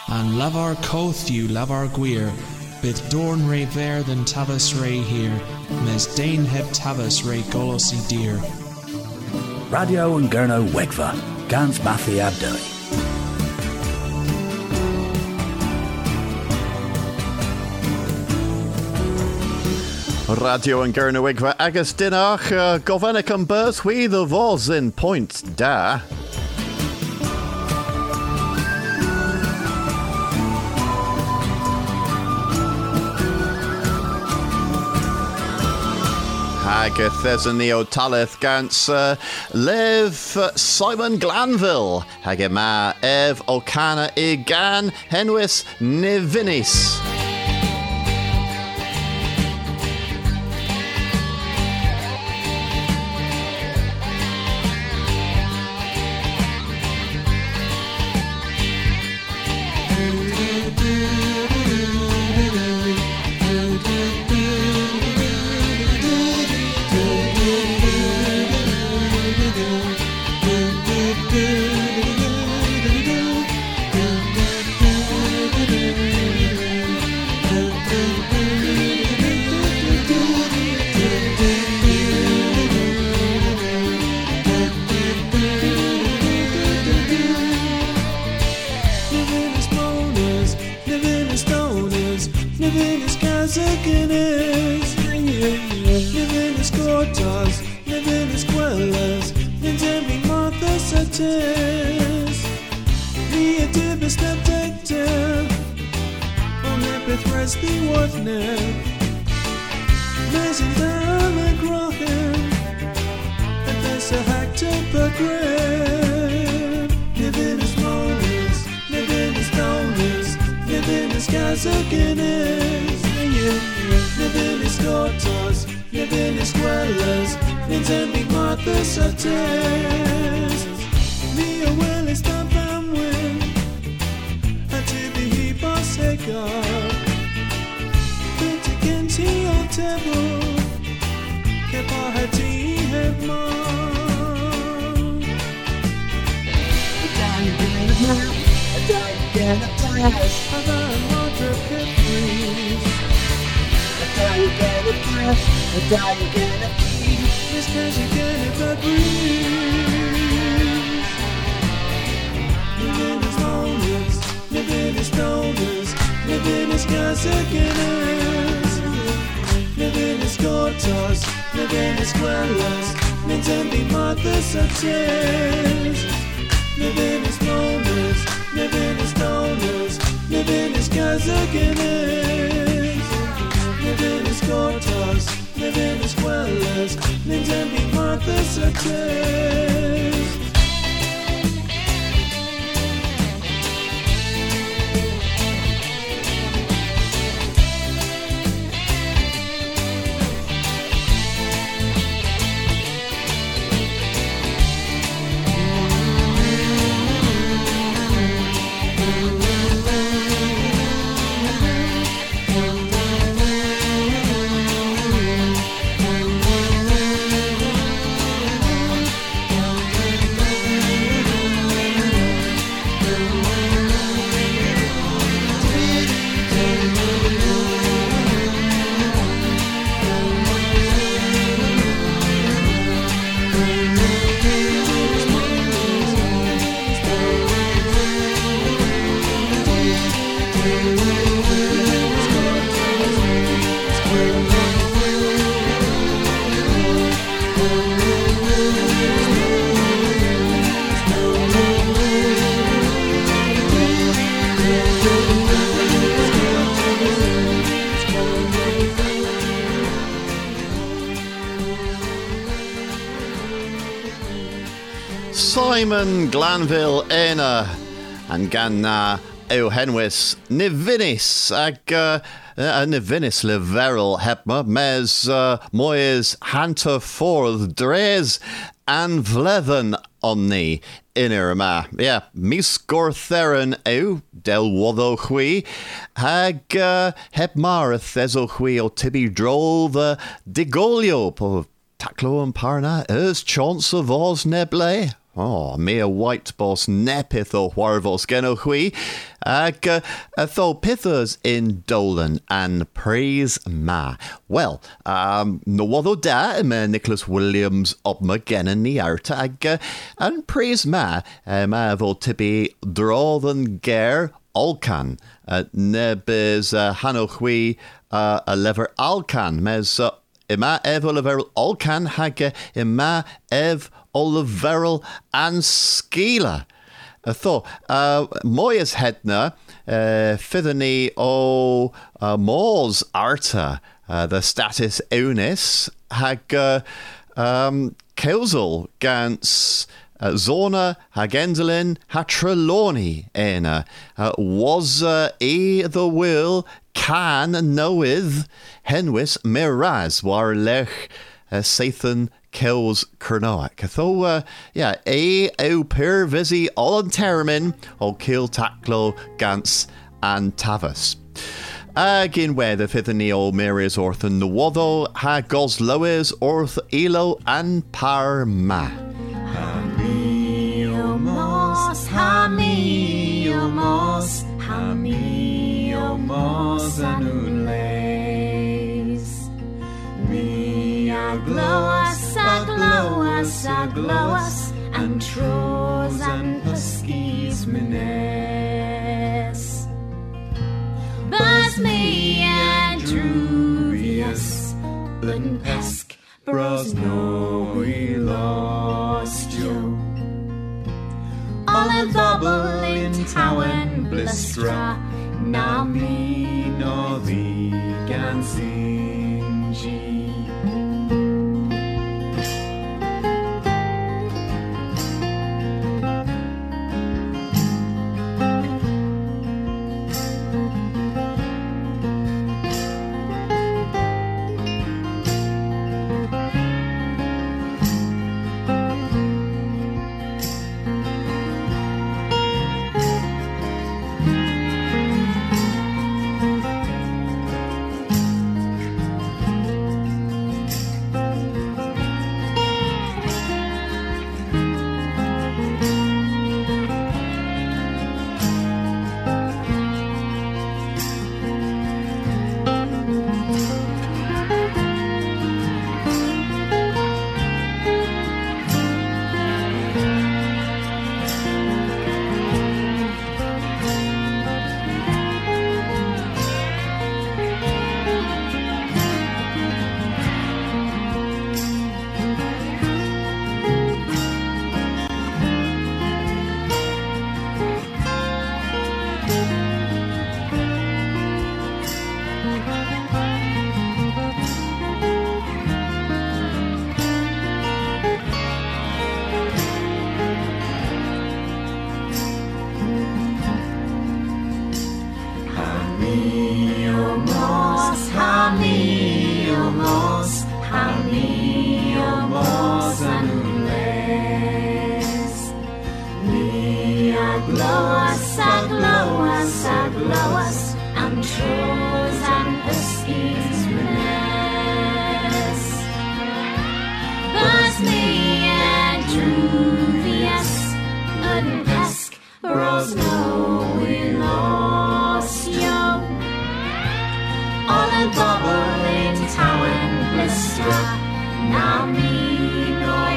and lavar coth you lavar gwir, bit dorn re ver than tavas re here, mes dane heb tavas re golosi dear. Radio and Gurno Wegva, Gans Mathi Abdui. Radio and Gernowigva agus dinach Govanik and Birth we the was in point da. Hagathes and Neo Talith Gans live Simon Glanville Hagema Ev Okana Igan Henwis Nivinis. Simon Glanville Ena and Ganna Euhenwis Nivinis ag Nivinis Leverel Hepma Mes Moyes Hanta Forth Dres and Vleven Onni Inirma. Yeah, Misgortherin Eu Del Wotho Hui Hag Hepmar Thezo Hui O Tibi Drol the Digolio Po Taclo and Parna Ers Chance of Oz Neble. mé a white boss nepith o warvos geno hui, ag tho pithers in Dolan and praise ma. Well, no wado da me Nicholas Williams op me gennen ni out ag and praise ma tho tibi drawthen ger Alcan, nebes hanochwi a lever Alcan, mes ima ev oliver Alcan hage ima ev oliveral and skila. Tho, moyes hedna, fidani o mors arta, the status unis, hag keusel gans Zona hagendelin hatreloni ena was the will can knoweth henwis miraz war lech Sathan kills Kernoak. Tho au per visi all termin o kill taklo gans and tavus. Agin where the fifth neo Mary's orthan the wado ha gos loes orth elo and parma. Hamiomos anules. Mi agloas, and tros and paskis mines. Bas me and druvius, and pesk bros no we lost you. All a double in Towen blistra, na me no the gansinji. Hamiomos anules. Mi agloas, and tros and paskis mines. Bas me and druvius, and pesk bros no we lost yo. All a bubble in Towen blistra, now me noi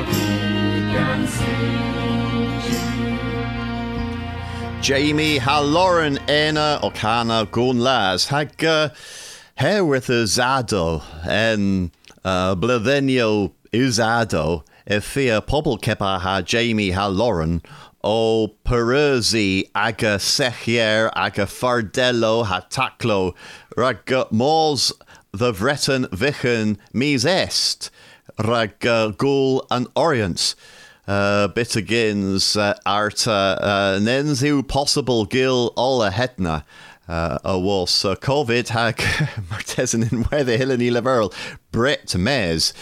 Jamie Halloran ena Okana Gunlas hag herewith Zado en Blethenio Uzado Efia Pobl Kepa ha Jamie Halloran o Peruzzi aga Sechier aga Fardello ha Taklo rag Mors the Vreton Vichen mis est rag Gul and Orient. Bitagins arta nenzu possible gil alla hetna was COVID hag Martesan in where the hill and leverl Brit mes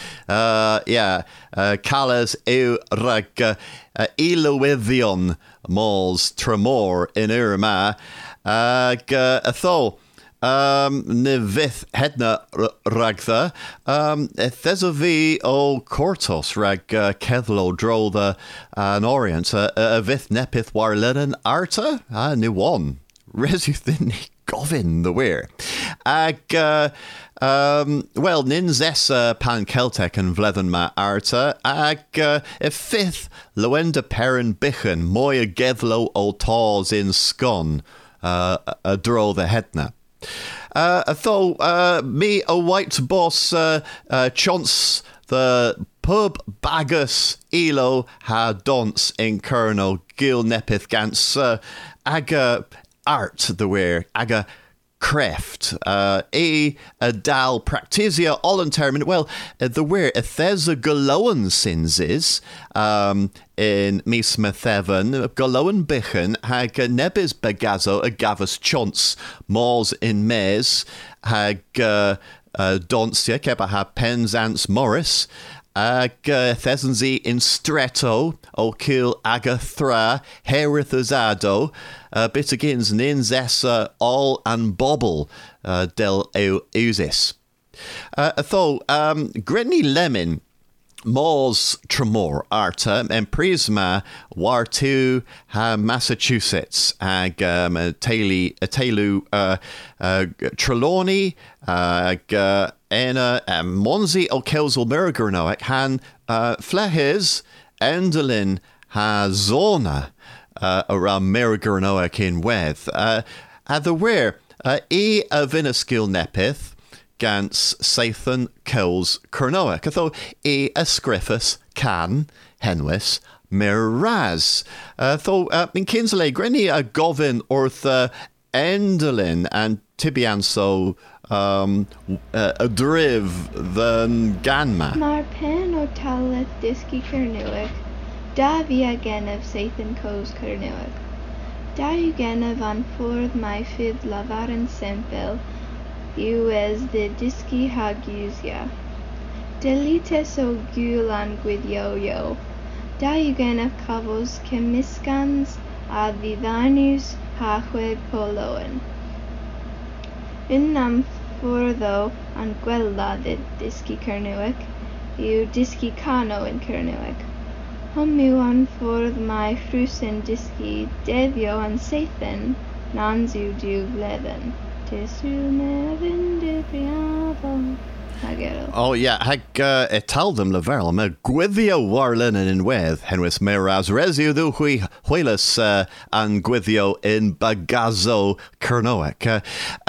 Callas eu rag Ilowithion mols tremor in Irma tho Nivith hedna ragtha, thesavi o cortos rag kethlo drolda an orient, a vith nepith warlenen arta, ni one, resuthin govin the weir. Well, ninzessa pan Celtic and vlethen ma arta, fifth loenda perin bichen, moya gethlo o taws in scon, a dro the hedna. Though me a white boss chance the pub bagus elo ha dons in kerno gil nepith gans aga art the weir aga creft a dal practisia all in termin well the weir if there's a galoan sins is in Mismathevan galoan bichen hag nebis bagazo a gavus chance mors in mes hag donsia keba ha penzance morris Thessenzi in Stretto, o kill Agathra, Herithazado, bitagins ninzessa all and bobble del eusis. Though Grenny Lemon Mors Tremor Arta and Prisma war to Massachusetts ag Tailu Trelawney Ena Monzi o Kelsel Mergernoek han Flehes Endelin ha Zona around Mergernoek in Weth at the where a Vinaskil Nepith Gans Sathan Kells Kernoek. Atho a Scriffus can Henwis Miraz. Tho in Kinsley Grenny a Govin orth Endelin and Tibianso a driv than Ganma. Mar pen o taleth diski Kernuic, da via genev Sathan Kos Kernuic. Da you genev an forth my fid lavaran sempel, you as the diski hagusia. Delites o gulan guidyo. Da you genev cavos chemiskans ad vidanus haqueg poloen. Innam fortho an gwella the diski Kernuic, you diski cano in Kernuic. Homu an forth my frusen diski devio an Sathan, nanzu du vleven. Oh yeah, hag etaldum leverl me gwithio warlin in weth henwis meras resio du hui huelas an gwithio in bagazo kernoek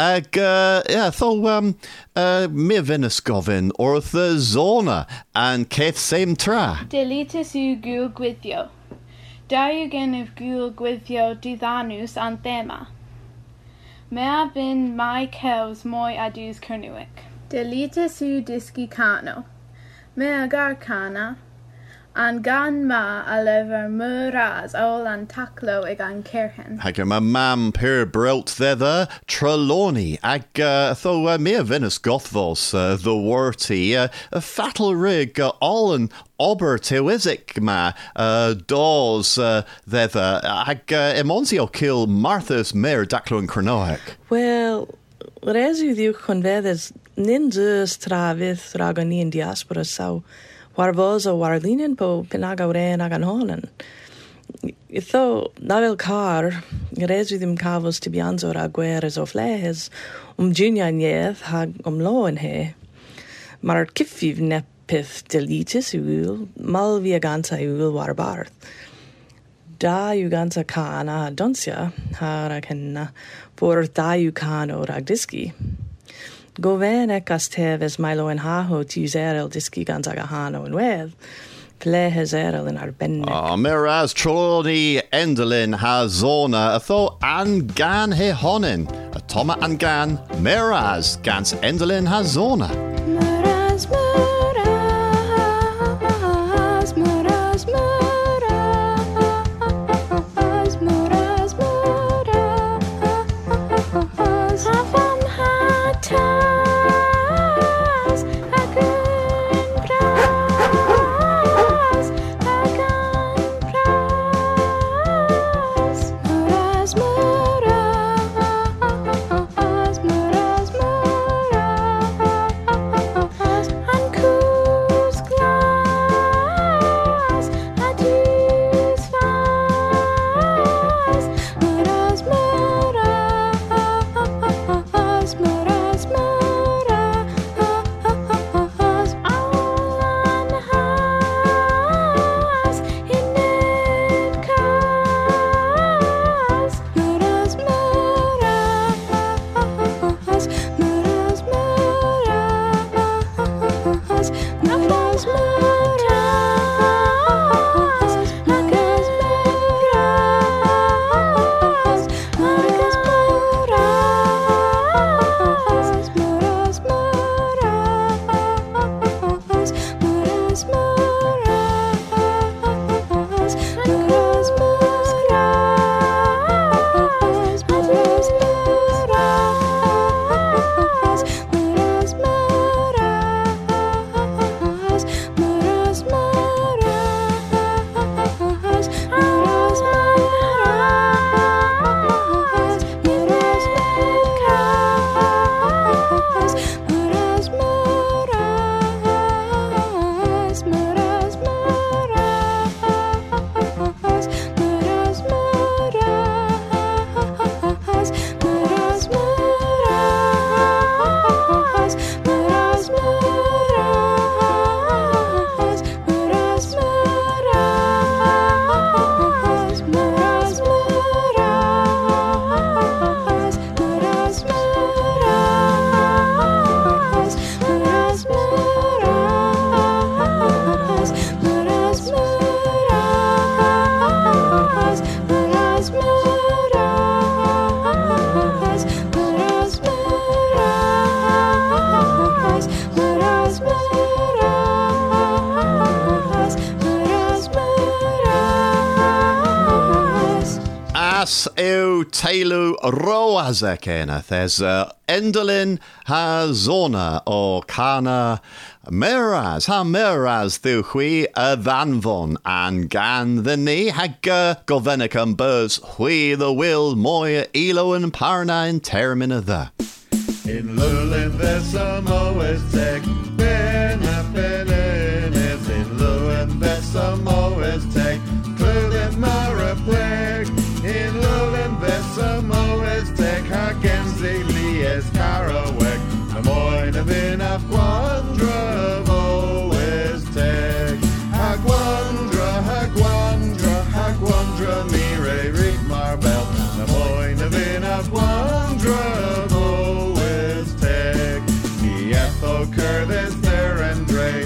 me venus govin or the zona and keth same tra Delitus u gul gwithio. Diugen of gul gwithio dithanus an thema. Mea bin my cows moi adus Kernuic. Delitus u diski cano. Mea garcana. An gan ma alever muraz ol an taklo eg an kerhen. Hag ma mam per brelt thither Trelawney ag tho mea venus gothvos the worty a fatal rig all an ober tewizik ma dawes thither ag emonzio kill Martha's mare daclo and Kernoek. Well, resu diu convedes ninjas travith ragoni in diaspora sau warvos o warlinen po pinagauren agan honen. Itho navel car resu dim cavos tibianzo ragueres o flehes Ginia nyeth hag loen he. Mar kifiv nepith delitis ul mal via ganza ul warbarth. Da ju ganza kana donsia harakenna por da ju kano ragdiski. Goven ekas teves milo en haho tuzerel diski ganza gahano en weth. Plehezerel in arbenne. Miraz Trelawney Endelin hazona atho an gan he honin. Atoma an gan Miraz gans Endelin hazona. Muraz, muraz, muraz, muraz, muraz, muraz. Havam hatas, agun pras, agun pras. Muraz, muraz, muraz. Galas yw teilw roas e Kenneth. There's Endolin ha zona o Cana Miraz. Ha Miraz ddiw chwi y ddanfon an gan ddynnu hag gofennic yn bys chwi the will mwy ilo yn parna in termin y dda. In Lulin Vessa Moes Tech, Ben Apenenes, in Lulin Vessa Moes Tech, Clulin Mara Plague, in Lulin Vessa Moes Tech, Hagenzi Lies Carawek, Amoina Vin Aquandra Moes Tech, Haguandra, Mire Rig Marbel, Amoina Vin Aquandra Curtis there and Dre,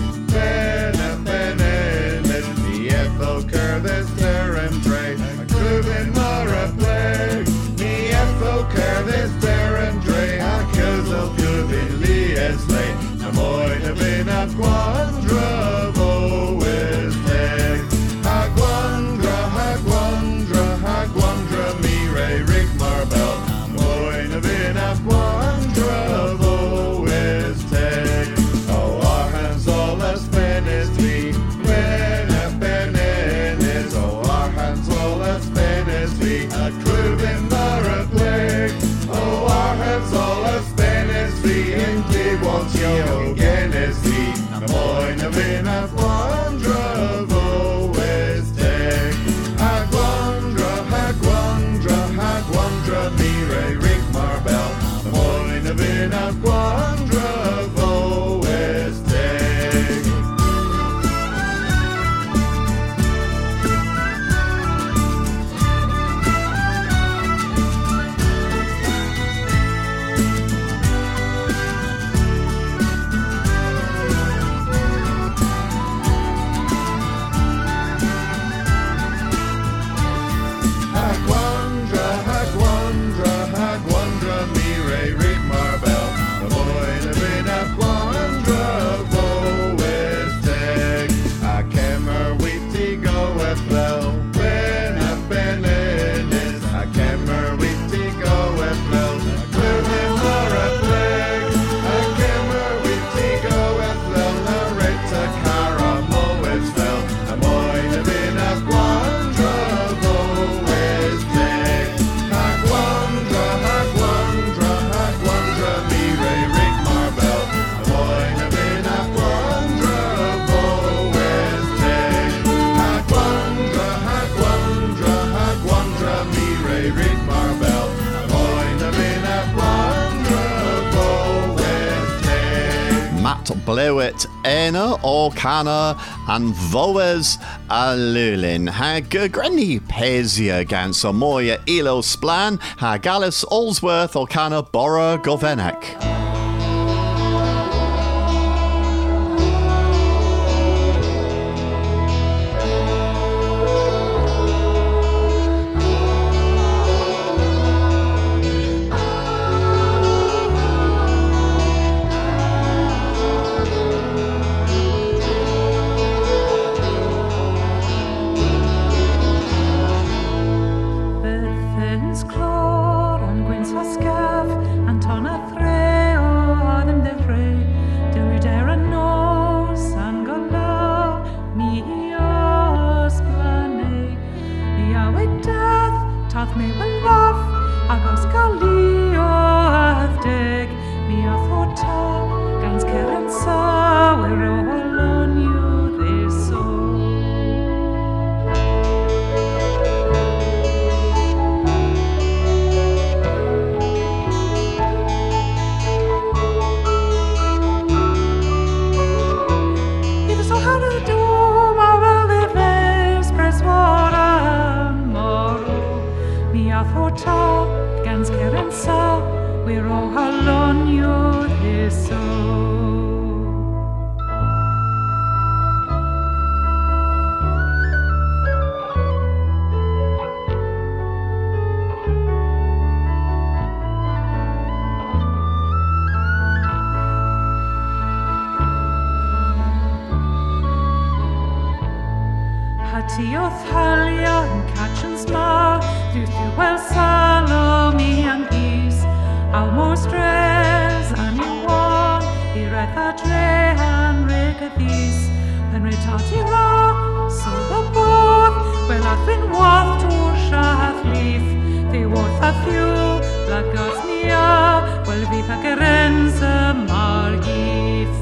Benenes, the Ethel Curtis there and Dre, a Clubin Mara Plague, the Ethel Curtis there and Dre, a Kuzel Clubin Lies Late, a Moina Bin a Quandra Voes Teg, Haguandra, Mire Rick Marbel, a Moina Bin a Quandra Voes Teg. A Clubin Mara Plague, oh, our hands all a Spanish fee, and they want you Guinness fee. The Moina Vin a Quandra Voes Teg, Haguandra, Mire Rick Marbel, the Moina Vin a Quandra Voes Teg. Blewit Ena o Cana and Voes a Lulin. Hag Grenny Pesia Gans o Moya Ilo Splan. Hag Alice Allsworth o Cana Bora Govenek. ti o'th halia yn catchans ma, dwth yw wel Salome ang gys, almos dres an yw wan, I redd a dre an reg a ddys, yn retati ra, sol o bodd, wel a ddyn wath tŵr siath lif, ddi wrth a thiw, lagos nia, wel fydd ag erens y mar gif.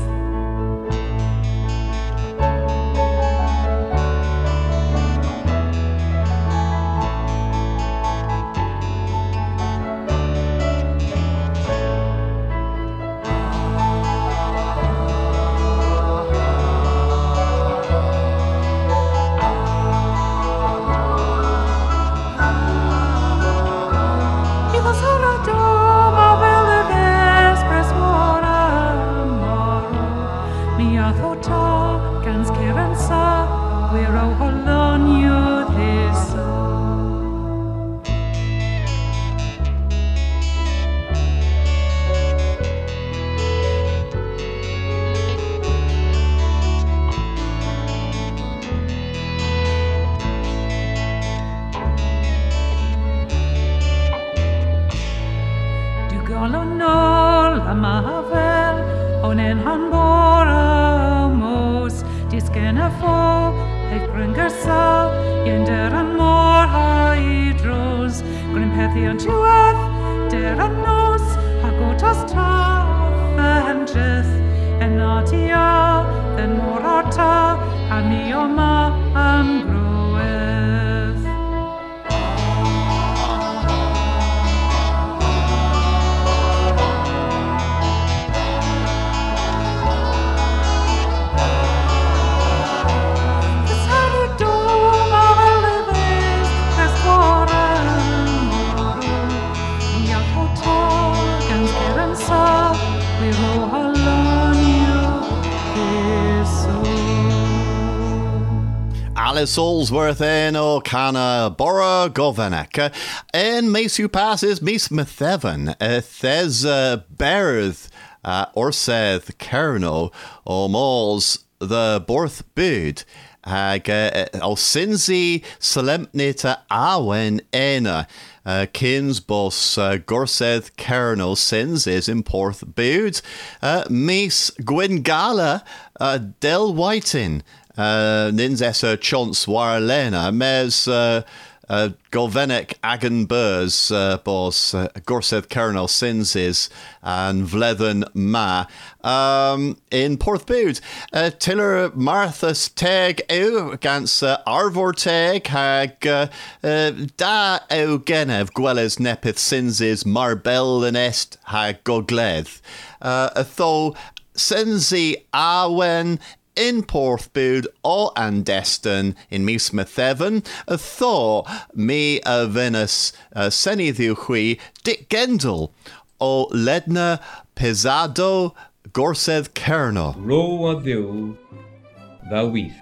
Alice Allsworth in o Cana Bora Govenec. In Mesu passes Mis Methevan, Thes Berth Orseth Kerno, o Mols the Borth Bud. Hag o Sinzi Solemnita Awen Ena. Kins bos Gorseth Kerno Sins is in Porth Bud. Mis Gwingala Del Whitin. Nins essa chance war Lena mes Govenek Agan Burs bos Gorseth Kernel Sinses and Vlethen Ma in Porthbud Tiller Marthas Teg Eu gans Arvor Teg hag da Eu Genev Gwelles Nepith Sinses Marbel and Est hag Gogleth tho Sinsi Awen in Porthbud o Andeston in Mis Methevan, tho me a Venus seni ddiwchwi Dick Gendel o Ledna Pesado Gorsedd Kerno. Ro a ddiw dda wyth,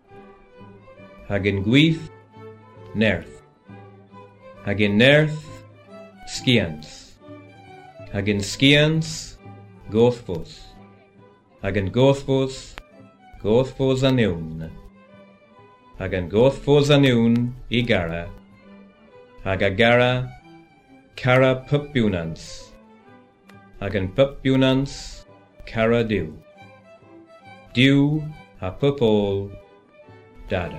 hag yn gwyth nerth, hag yn nerth skians, hag yn skians gothfos, hag yn gothfos Gothfos aniwn, hag yn gothfos aniwn I gara, hag a gara cara pupbunans, hag yn pupbunans cara diw. Diw a pupol dada.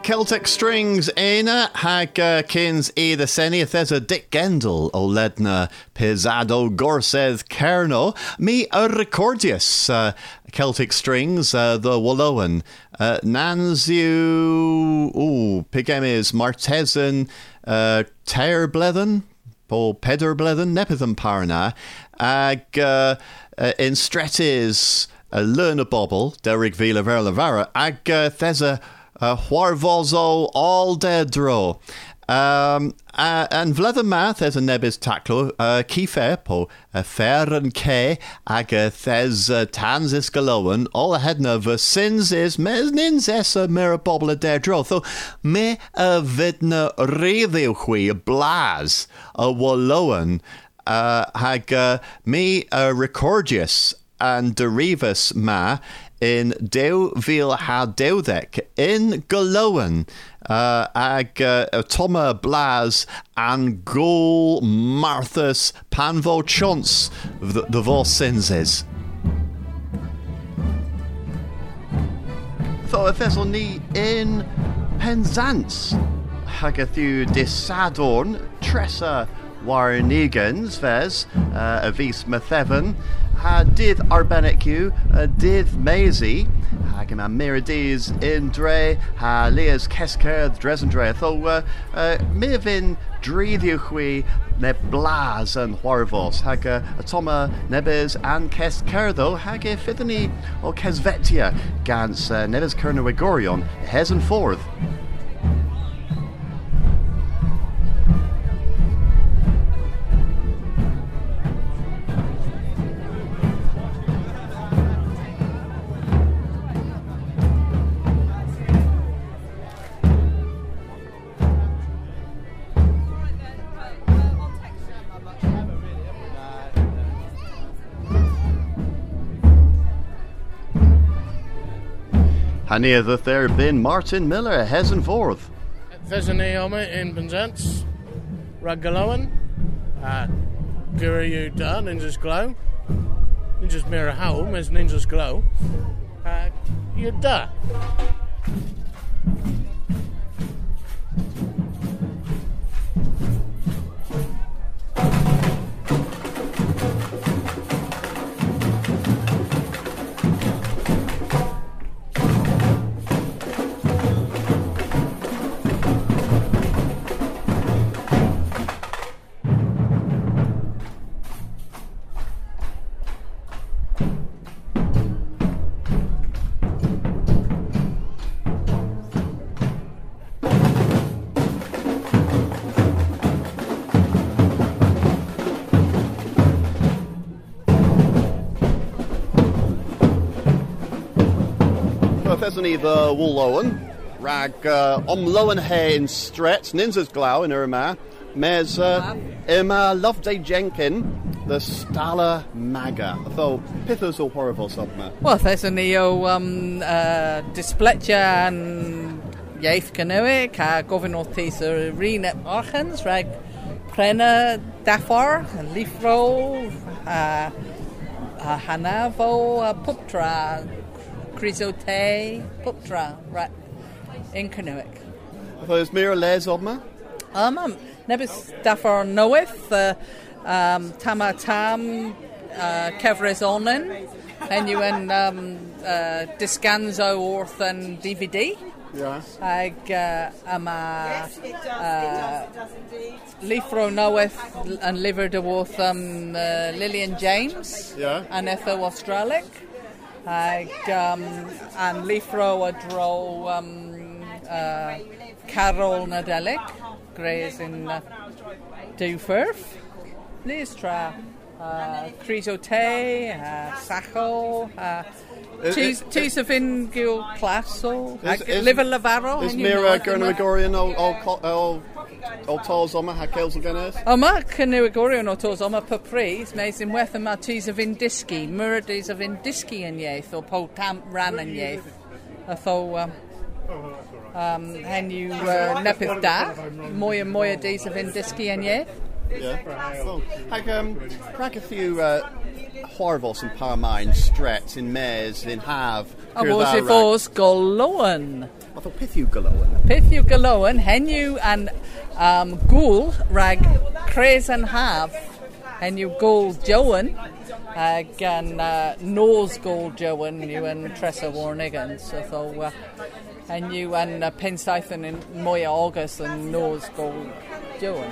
Celtic Strings Aina hag kins e the seni there's a Dick Gendel o ledna pisado gorsedd Kerno me a recordius Celtic Strings the Wallowan nans you pigemis Martesan Teir Blethen po Peder Blethen Nepitham Parna ag in Stretis Lerna Bobble Derek Vila Verla ag thesa Huarvozo all dedro. And vlether math as a nebis taclo, kife po fair and ke aga thes tansis galoan, all ahead of sins is mesnins essa mirabobla dedro. So me vidna reviuhui blaz a walloan hag me recordius and derivus ma in Deu Vil ha Deudek in Galoan ag Toma Blas and Gol Marthas Panvo Chons the Vos Sinses. So if there's only in Penzance Hagathu Disadorn Tressa Warnegans Vez Avis Mathevan did Arbenecu, did Maisie, Hagema Mirades in Dre, ha Leas Kesker, Dresendre, so Mivin Dridhuhui, ne Blas and Huarvos, Haga Atoma Nebes and Keskerdo, Hage Fithani or Kesvetia, Gans Nebes Kernawegorion, Hes and Forth. Near that there been Martin Miller, Hes and Forth. There's a Naomi in Penzance, Ragaloan, Guru Da, Ninja's Glow, Ninja's Mirror Home is Ninja's Glow, you da. Thesany the Woolowen, Rag Omlowen Hay in Stretz, Ninza's Glow in Irma, Mes Emma Loveday Jenkin, the Stala Maga. So, Pithos or horrible subma. Well, Thesany Displetja and Yaith Canoic, Governor Tisa Renep Archens, Rag Prena Dafar, Leafro, Hanavo, Puptra. Chrysote, Puptra, right, in Canoic. There's Mira Les Obma? Nebis Dafar Noeth, Tamatam, Kevres Onen, and you and Discanzo Orth and DVD. Yes. Ag Leafro Noeth and Liver de Worth Lillian James. Yeah. And Ethel Australic. And Leafro Adro Carol Nadelic, Grays in Dufurf, Listra, Chrysote, Sacho, Tisavin Gil Classo, Liver Lavaro. Is Mira Gernawigorian o Tolzoma Hakels Aganes? Oma Gernawigorian o Tolzoma Papris, Mason Weth and Martis of Indiski, Muradis of Indiski and Yaith, or Potam Ran and Yaith. Atho and you Nepith Da, Moya Days of Indiski and Yaith. Yeah. Rag a few Horvos and Parmine, Stretz, in Mares, in Have. Was it Vos Goloan? Fatha peth yw Galowan? Peth yw Galowan, hen yw an gŵl rag cres an haf. Hen yw gŵl Jowan, gan nos gŵl Jowan yw an Tressa Warnigan. So hen yw an pensaeth yn mwy August yn nos gŵl Jowan.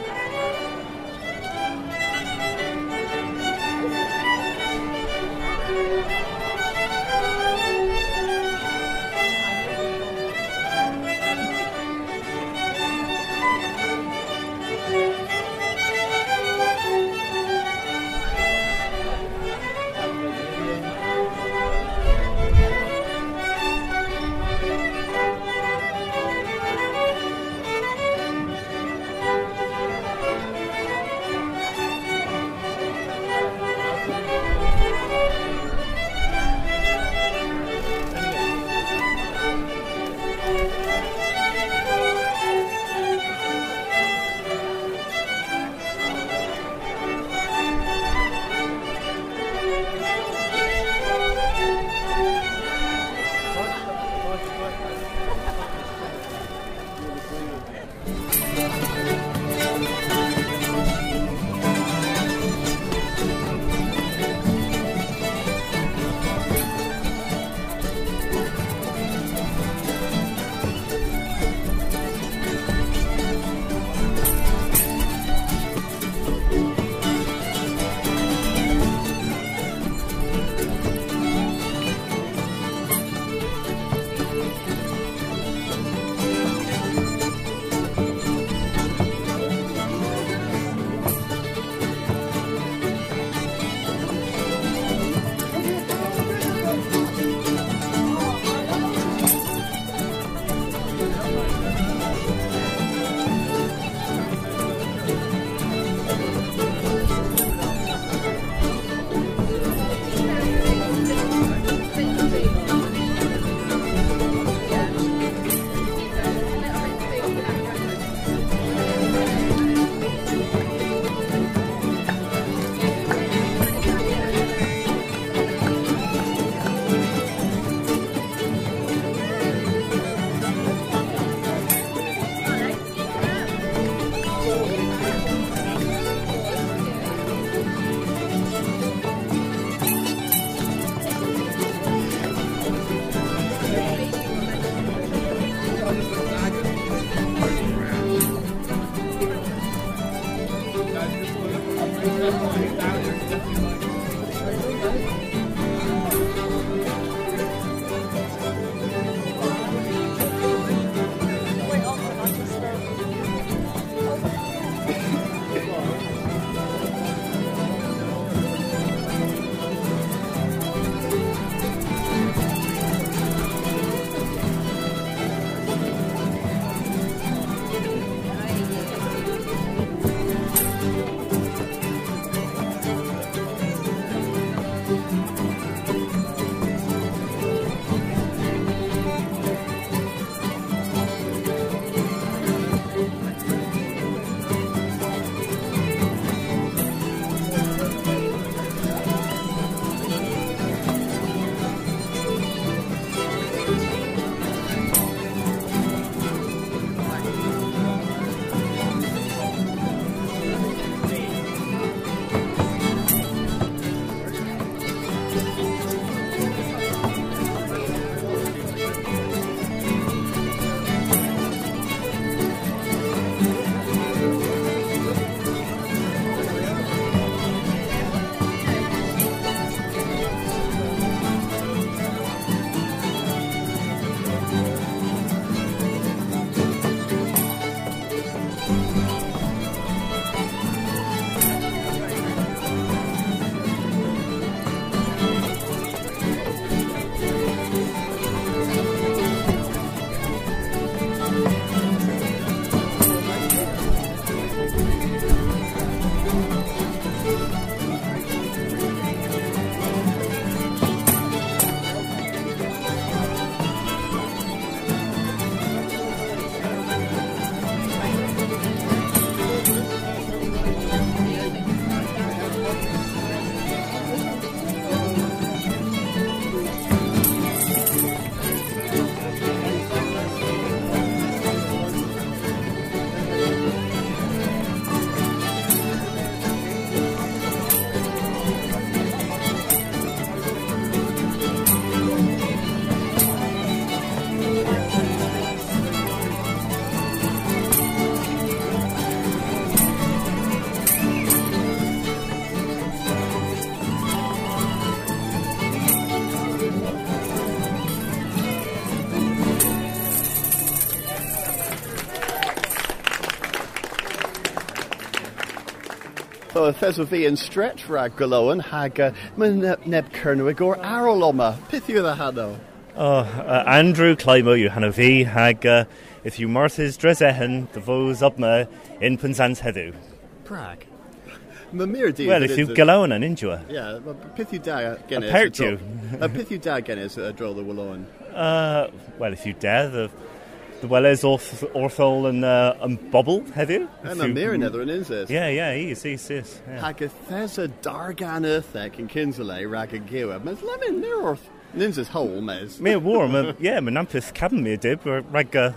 Tho theso fi yn stretch rag galoan hag man neb Cernywig or Aroloma. Pithiw the hado. Andrew Climo you hanna fi hag if you Martha's Dresehen the vos up me in Penzance Heddu. Prague. Mamir Well, if you galoan an injua. Yeah, pithiw da gen is. Apertu. Pithiw da gen is draw the Wallowan. Well, if you dare the Welles Orthol and Bobble, have you? I'm a mere another is this. Yeah, he's. Yeah. Hagathesa Dargan Earthek and Kinsley Ragagiwa. Mas Lemon Mirror Ninja's whole mes. Me warm, yeah, Menampus cabin me dib, or Raga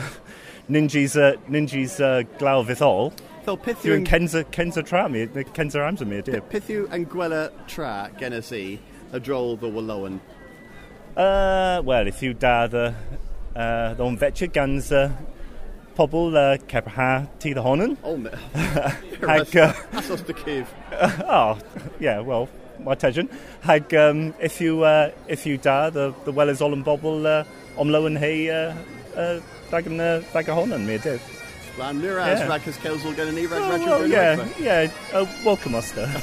Ninji's Glau Vithol. So Pithu and Kenza Tra me, Kenza Ramsa me dib. Pithu and Gwella Tra, Genesi, a droll the Wallowan. Well, if you da the Vetcha Ganza Pobble Kepraha T the Honan. Oh, me. That's us the cave. Oh, yeah, well, my tejan. Hag, if you da the Wellers Olin Bobble Omlo and Hay Dagan Honan me did. Plan Miraz Rakas Kelsel going to need Rag Yeah, welcome us there.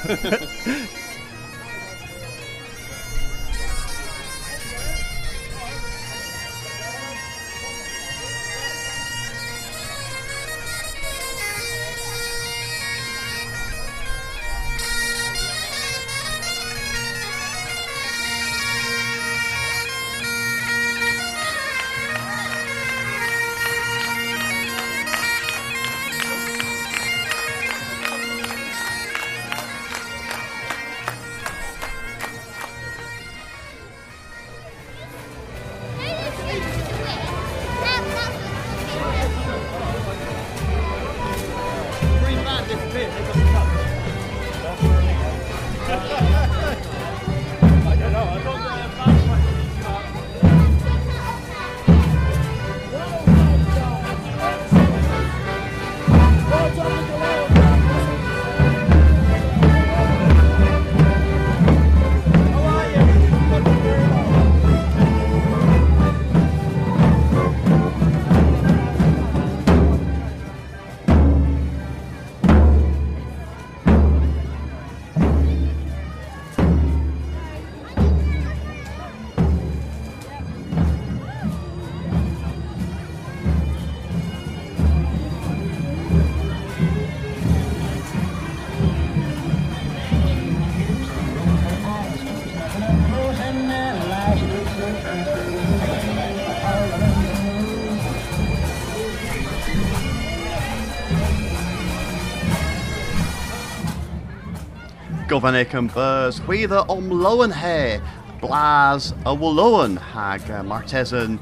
Govanik and Burs, Wheather Lowen Hay, Blas a Wallowan, Hag Martesan,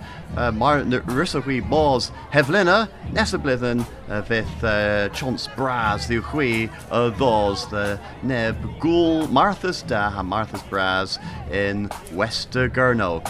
Russawi Bors, Hevlina, Nessablithen, Vith Chance Braz, the Hui, those, the Neb Ghoul, Martha's Da, and Martha's Braz in Wester Gurno.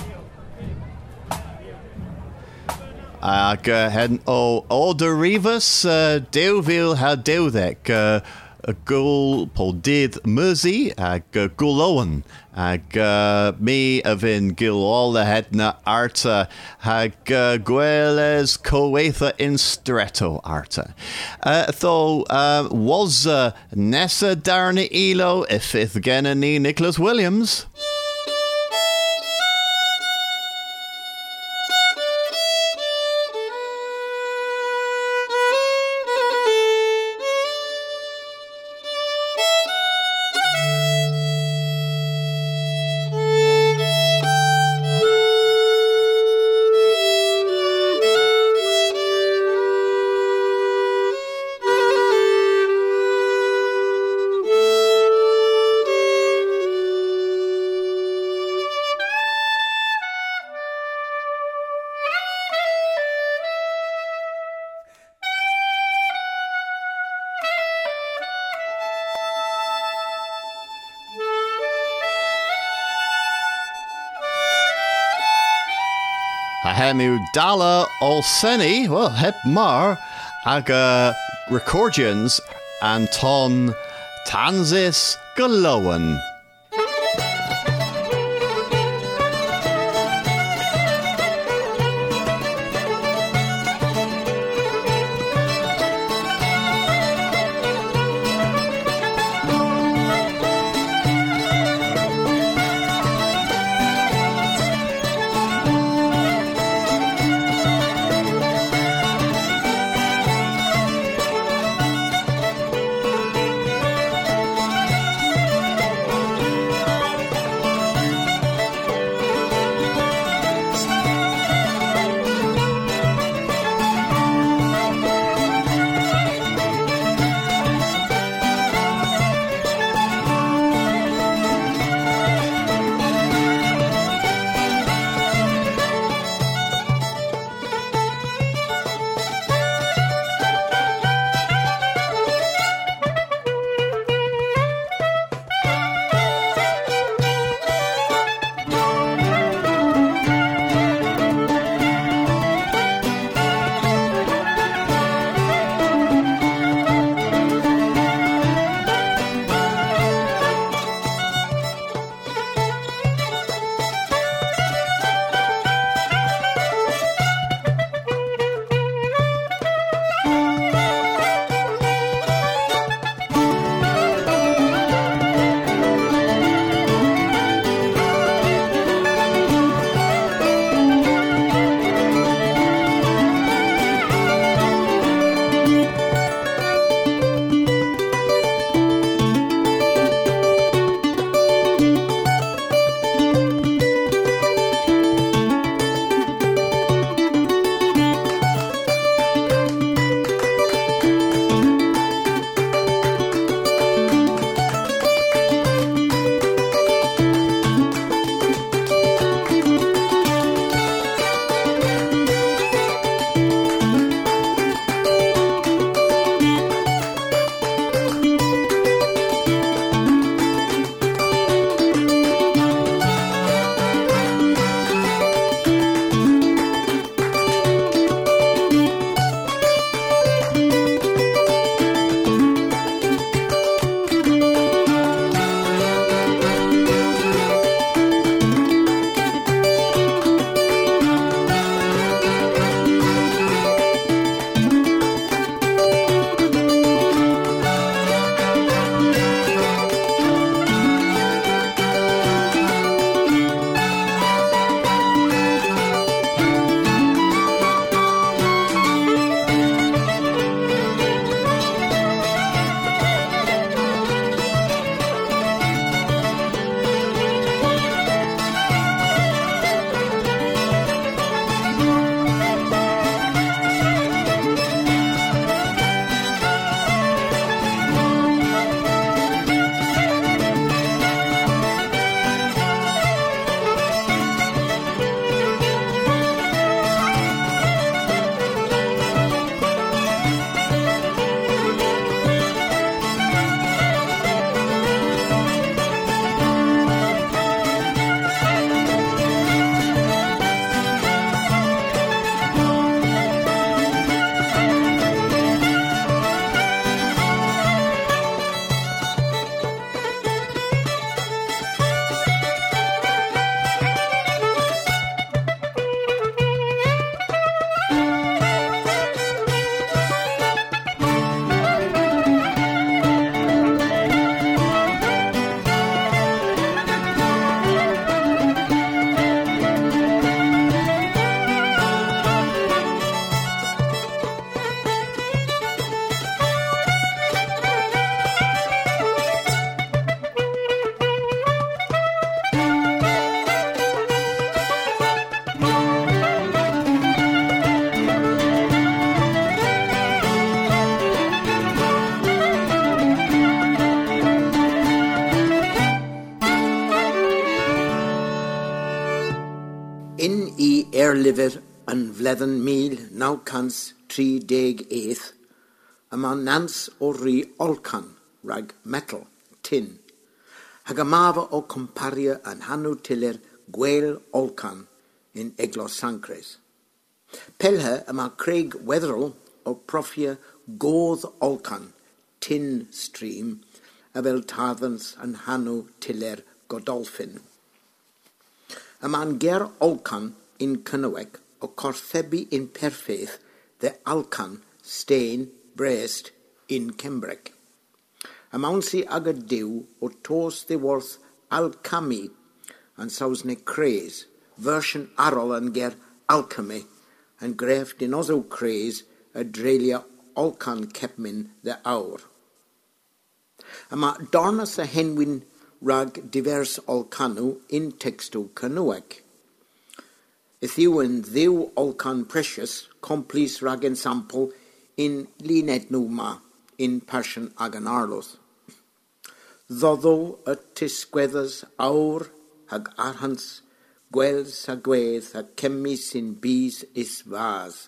Hen o de Rivas, Deuville had Deudek, Gul Poldid Muzi, Gulowan, me avin Gil all the Hedna Arta, Gueles Coetha in Stretto Arta. Though was Nessa Darna Elo, if Genani Nicholas Williams. Hemu Dala Olseni, well, Hep Mar, Aga Recordians, Anton Tansis Galowan. liver yn fledden 1938, yma nans o ri olcan rag metal, tin, hag ymafa o comparia yn hanw tilir gweil olcan in Eglos Sancres. Pelha yma Craig Wetherell o profia godd olcan, tin stream, a fel taddans yn hanw tilir Godolphin. Yma'n ger olcan in Cynwec o corthebu in perffaith the alcan Stein Brest in Cembrec. Yma'n si agad diw o tos ddiworth alchemy and sausne craze, version arol yn ger alchemy, and gref dinoso craze a drelia olcan kepmin the awr. Yma dornas a henwyn rag divers olcanw in textu Cynwec. Ythiw yn ddiw olcan precious, complis rag ensample in linednw ma, in Persian ag an arloth. Ddoddo y tisgweddys awr hag arhans, gwels a gwedd a cemmis in bys isfaz.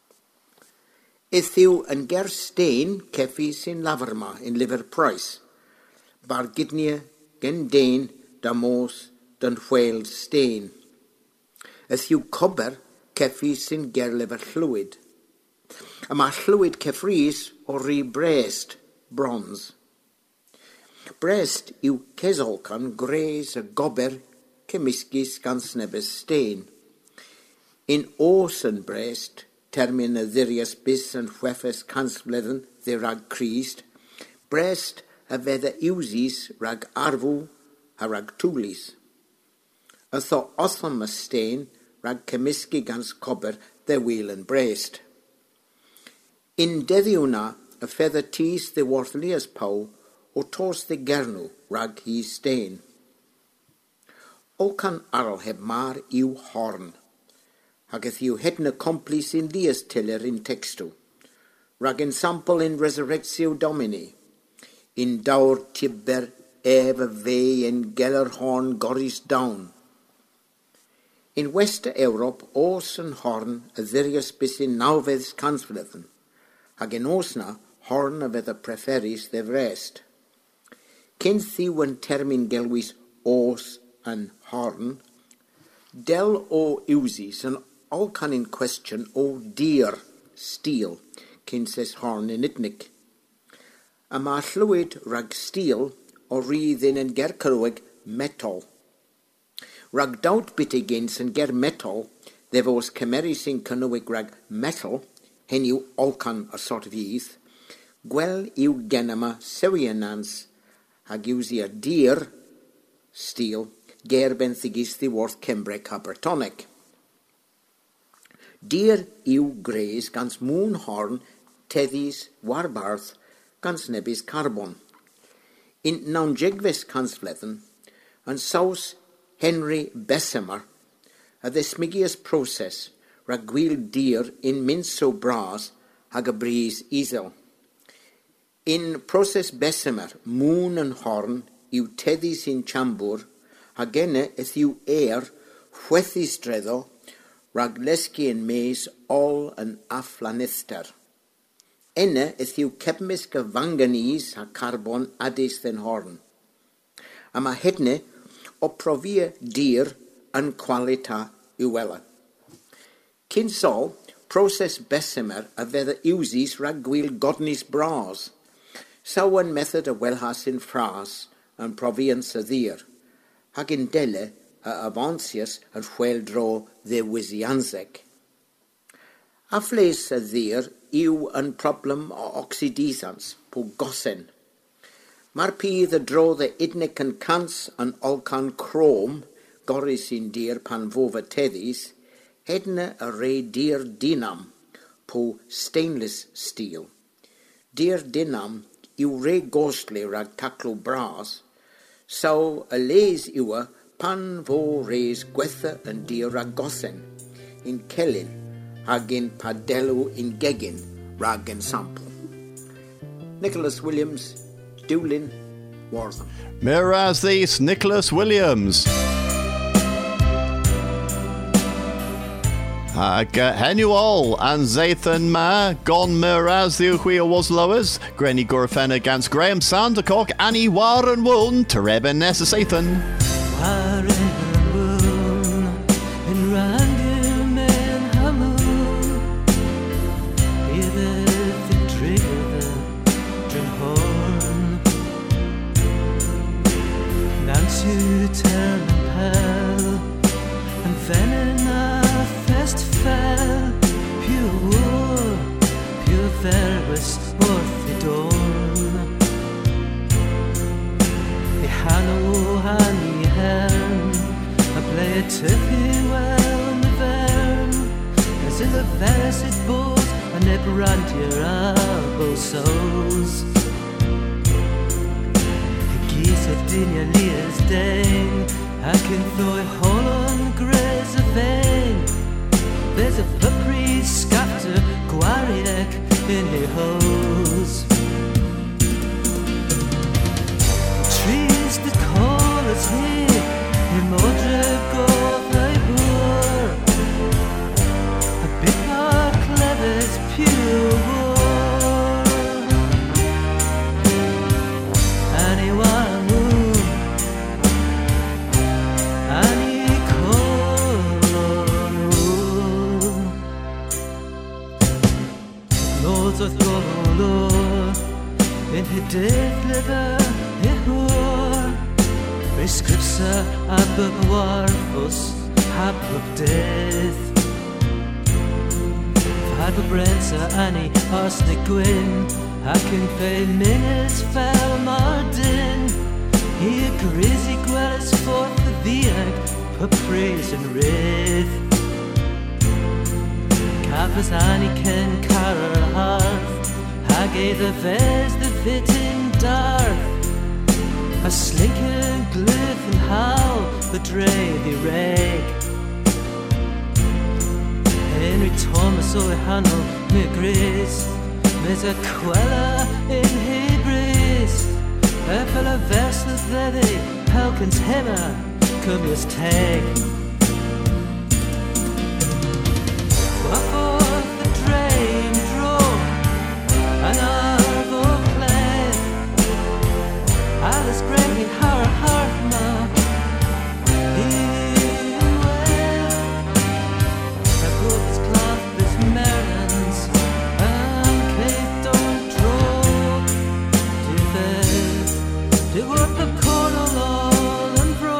Ythiw yn ger stein ceffis in lafarma in Liver Price, bar gydnia gen dein da mos dan chweld stein. Ythiw cober ceffis in ger liver llwyd. Yma llwyd ceffrys o ri Brest, bronze. Brest yw cesolcan gres a gober cemisgis gan snebys stein. In os yn Brest, termyn y ddirias bus yn chweffes cansfledden ddirag Crist, Brest a fedda iwsis rag arfw a rag twlis. Ytho othom y stein rag cemisgi gans cober dde wyl yn Brest. In deddiwna y fedda tis ddiworthlias paw o tos de gernw rag hi stein. Olcan arol heb mar yw horn, hag yw hedna complis in lias tiller in textu, rag in sample in resurrectio domini, in daur tibber eva ve in geller horn goris down. In West Europe os yn horn a ddirias bis in nawfedd cansfledden, hag in osna horn a fedda preferis de vrest. Cyn thiw yn termyn gelwys os yn horn, del o iwsis yn olcan in question o deer, steel, cyn ses horn in itnic. Yma llwyd rag steel o ryddyn yn ger Cynwec metal. Rag dawt bitigins yn ger metal, ddefos cymerus in Cynwec rag metal, hen yw olcan a sort of youth, gwel yw genama sewianans hag iwsi a deer, steel, ger benthigis ddiworth Cembrec Abertonic. Deer yw gres gans mŵn horn teddis warbarth gans nebys carbon. In nawnjegves cansfledden, yn saws Henry Bessemer, a ddesmigias proses rag gwil deer in minso bras hag a bris isel. In proses Bessemer, mŵn yn horn yw teddis in chambwr, hag enne yw chwethis dreddo, rag lesgi yn mes ol yn aflanister. Enne yw cebmis gyfanganís a carbon adis den horn. Yma hedne o profia dir yn qualita iwela. Cyn sol, proses Bessemer a fedda iwsis rag gwil godnis bras. Sawan method a welhas in fras yn profians a ddir, hag in dele a avancias yn chweldro ddewisianseg. Afles a ddir yw yn problem o oxidisans, po gosen. Mae'r pydd y dro dde idnic yn cans yn olcan crom, goris i'n dir pan fofa teddis, hedna a re dir dinam, po stainless steel. Dir dinam yw re gostli rag taclo bras, saw a les yw pan fo res gwetha yn dir rag gosen, in celyn, hag in padelw in gegin rag en sample. Nicholas Williams, Dewlin, Wortham. Miraz these, Nicholas Williams. Henw all and Zathan Ma, Gon Miraz the Uchwea was lowers, Granny Gorfena against Graham Sandercock, Annie Warren Woon, Tereben Nessa Zathan. Tiffy well in the vern, as in the versed boat, and it brand your elbow soles. Geese of Dinia Leah's Dane, I can throw a hole on graze of vein. There's a pupri scafter, guariac in her hose. Trees that call us here. Modre gothai bur, a bit more clever's pure. Anyone moon, any color. Lords of Golor, in her death liver, Scripsa above warfus, hablook death. Fadba Brensa, Annie, Arsenic Gwyn, Hacken Fay Minutes, Fell Mardin. Here Grizzy Gwellis forth the Viag, Papris and Wraith. Capas Annie Ken Carol Hearth, Hagay the Vez, the Fitting Darth. A slinking glyph and howl, the dray rag. Henry Thomas O'Hanno, me grace, mes a quella in Hebrews. A fella verse the lady, Helkins Hemmer, come his tag. What for the drain draw, and Arvo play. Alice Greggy, her heart now. I put this cloth, this Merlin's, and Kate don't draw. Do this, do what the corner all and bro.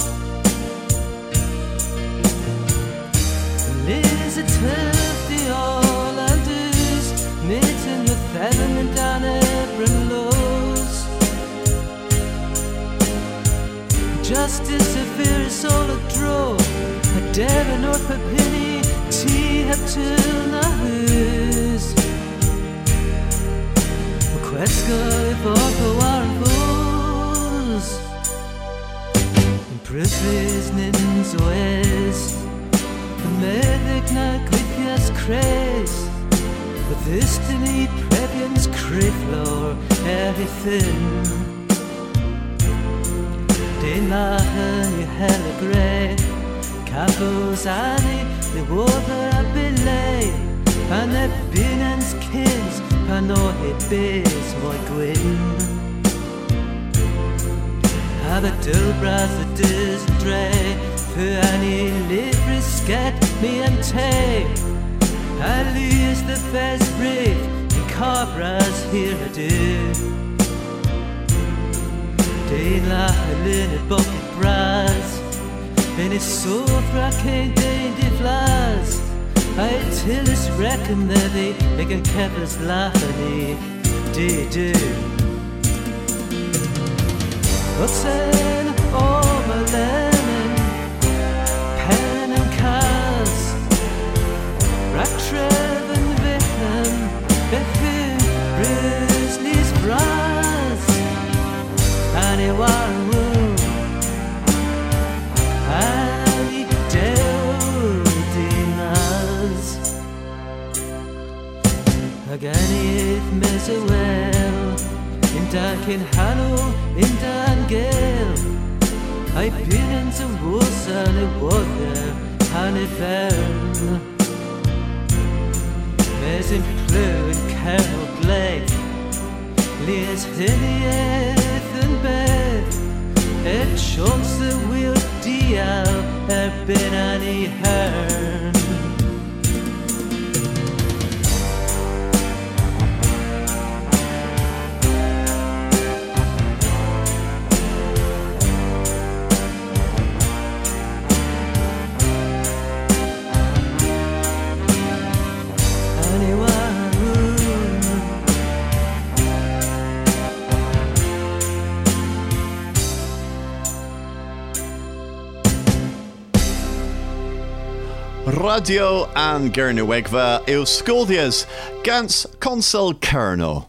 Liz a the all and do's, meeting with Ellen and down every lows. Justice a very soul a draw, a Devon or Papini, tea have till na who's. Quesco if all the warren fools. And Prithvi's niddens west, the medic na quipias craze. With this dini previans criflor, everything. In Lachen, you hella grey. Capos Annie, the water a belay. And the binans kids, panohe bees, my gwyn. Have a dulbras the dis dray. For Annie live risket me and tay. I lose the best brief, the cabras here to do. Dein Lachelen het bucket brass. Ben is so fracking dein die flas. I till is reckon that they can keep us laughing. Do. What's in all my lemon? Pen and cars. Rack Trev and Vietnam. Bethu, Grizzly's brass. Anyone will Any Deodinas Again if Mesa well In Duncan Hanno in Dan Gale I've been into woods and it was there and it fell Mes in plw yn Carol Blake Lies hyniaeth yn beth Sions y wyl dial erbyn an I hern Radio an Gernywegva yw sgoldias gans Consol Cerno.